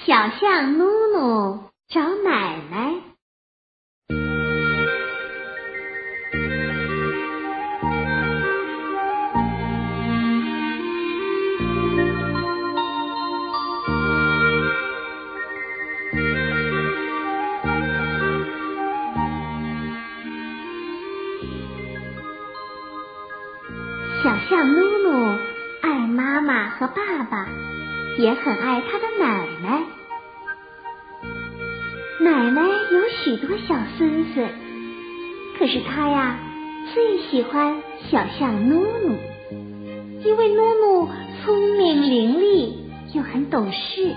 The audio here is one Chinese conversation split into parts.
小象努努找奶奶。小象努努爱妈妈和爸爸，也很爱他的奶奶。奶奶有许多小孙孙，可是他呀最喜欢小象努努，因为努努聪明伶俐又很懂事。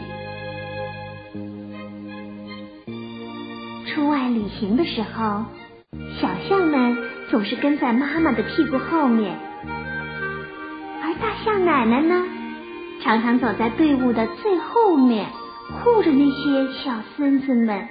出外旅行的时候，小象们总是跟在妈妈的屁股后面，而大象奶奶呢，常常走在队伍的最后面，护着那些小孙子们。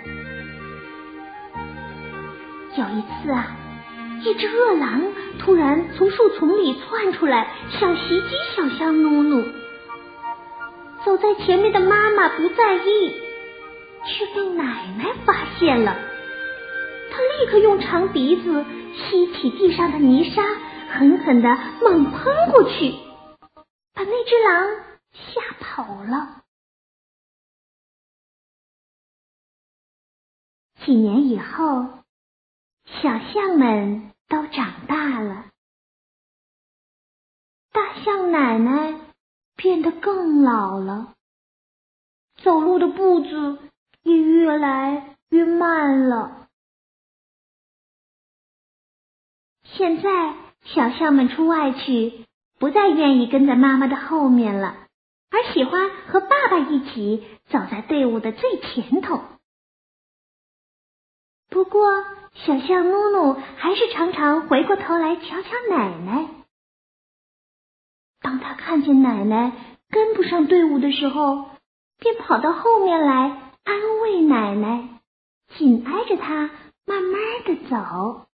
有一次啊，一只饿狼突然从树丛里窜出来，想袭击小象努努。走在前面的妈妈不在意，却被奶奶发现了。她立刻用长鼻子吸起地上的泥沙，狠狠地猛喷过去，把那只狼吓跑了。几年以后，小象们都长大了，大象奶奶变得更老了，走路的步子也越来越慢了。现在小象们出外去，不再愿意跟在妈妈的后面了，而喜欢和爸爸一起走在队伍的最前头。不过小象努努还是常常回过头来瞧瞧奶奶。当他看见奶奶跟不上队伍的时候，便跑到后面来安慰奶奶，紧挨着她慢慢地走。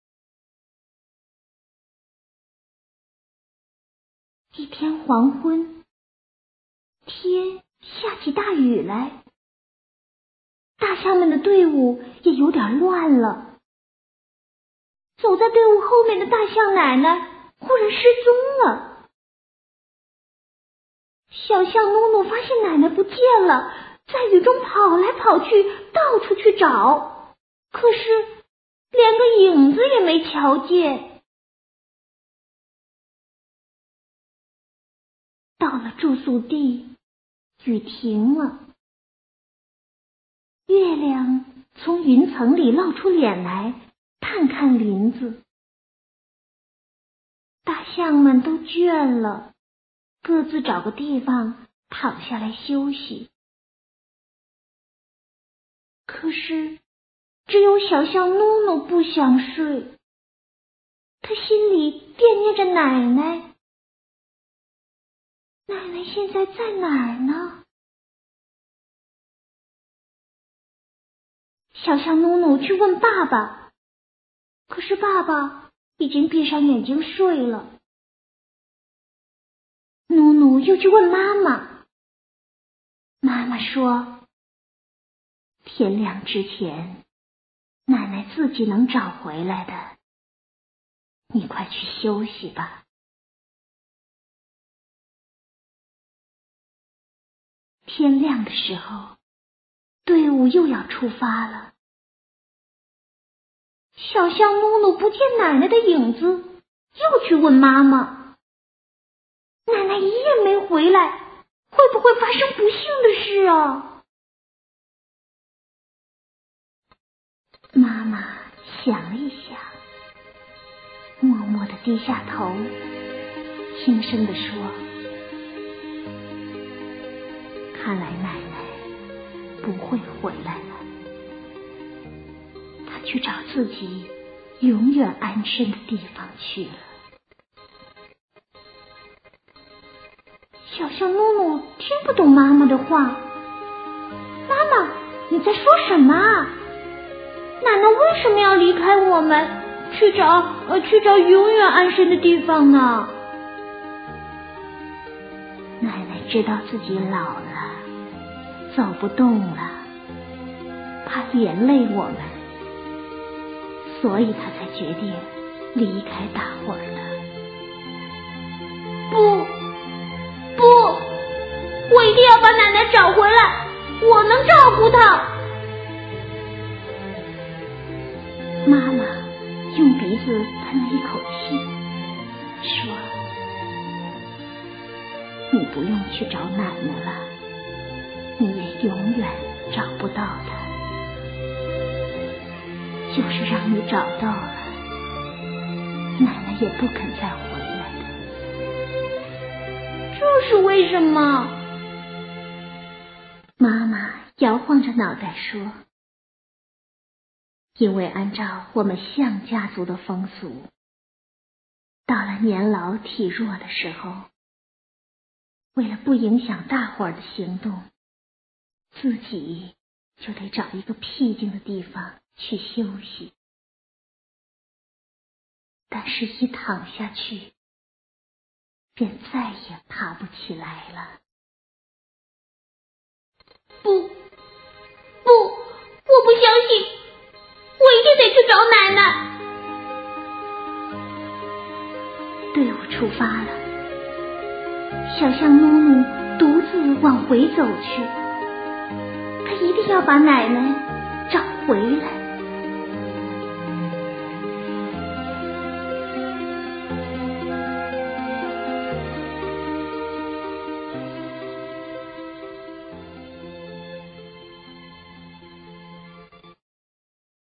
一天黄昏，天下起大雨来，大象们的队伍也有点乱了。走在队伍后面的大象奶奶忽然失踪了。小象努努发现奶奶不见了，在雨中跑来跑去，到处去找，可是连个影子也没瞧见。到了住宿地，雨停了，月亮从云层里露出脸来，探看林子。大象们都倦了，各自找个地方躺下来休息。可是只有小象努努不想睡，他心里惦念着奶奶。奶奶现在在哪儿呢？小象努努去问爸爸，可是爸爸已经闭上眼睛睡了。努努又去问妈妈，妈妈说，天亮之前，奶奶自己能找回来的，你快去休息吧。天亮的时候，队伍又要出发了。小象努努不见奶奶的影子，又去问妈妈，奶奶一夜没回来，会不会发生不幸的事啊？妈妈想了一想，默默地低下头，轻声地说，看来奶奶不会回来了，她去找自己永远安身的地方去了。小象努努听不懂妈妈的话，妈妈，你在说什么啊？奶奶为什么要离开我们，去找永远安身的地方呢？奶奶知道自己老了， 走不动了，怕连累我们，所以他才决定离开大伙儿的。不，我一定要把奶奶找回来，我能照顾她。妈妈用鼻子喷了一口气，说：你不用去找奶奶了，你也永远找不到她，就是让你找到了，奶奶也不肯再回来的。这是为什么？妈妈摇晃着脑袋说：因为按照我们象家族的风俗，到了年老体弱的时候，为了不影响大伙儿的行动，自己就得找一个僻静的地方去休息。但是一躺下去，便再也爬不起来了。不，我不相信，我一定得去找奶奶。队伍出发了，小象努努独自往回走去，他一定要把奶奶找回来。